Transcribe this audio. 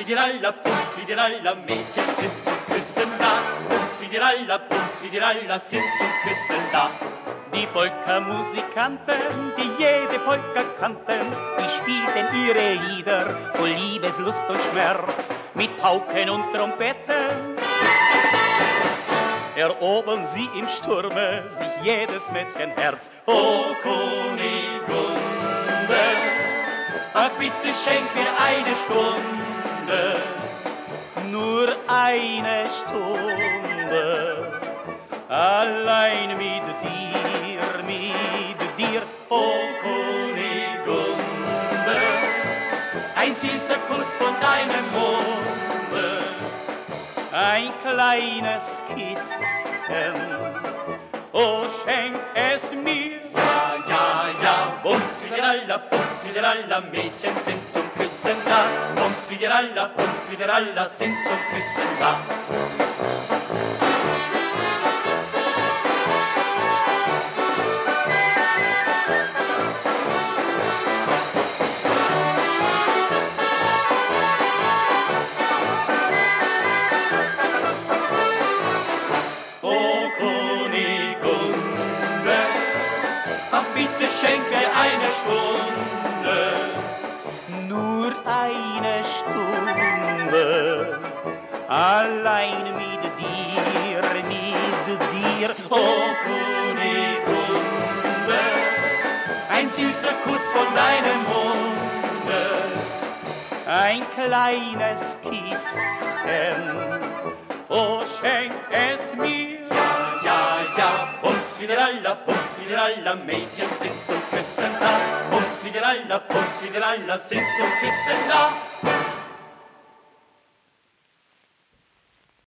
Bumsfidiralla, Mädchen sind zum Küssen da. Bumsfidiralla, sind zum Küssen da. Die Polka-Musikanten, die jede Polka kannten, die spielten ihre Lieder voll Liebeslust und Schmerz mit Pauken und Trompeten. Erobern sie im Sturme sich jedes Mädchenherz. O Kunigunde, ach bitte schenk mir eine Stunde, nur eine Stunde, allein mit dir, o Kunigunde, ein süßer Kuss von deinem Munde, ein kleines Kissen, oh schenk es mir. Ja, Bumsfidiralla, Mädchen sind zum Küssen da. Bumsfidiralla, sind zum Küssen da. Ach, bitte schenk mir eine Stunde, nur eine Stunde, allein mit dir, oh Kunigunde, ein süßer Kuss von deinem Munde, ein kleines Kissen, oh schenk es mir. Ja, Bumsfidiralla, Mädchen sind zum Küssen da. Bumsfidiralla, sind zum Küssen da.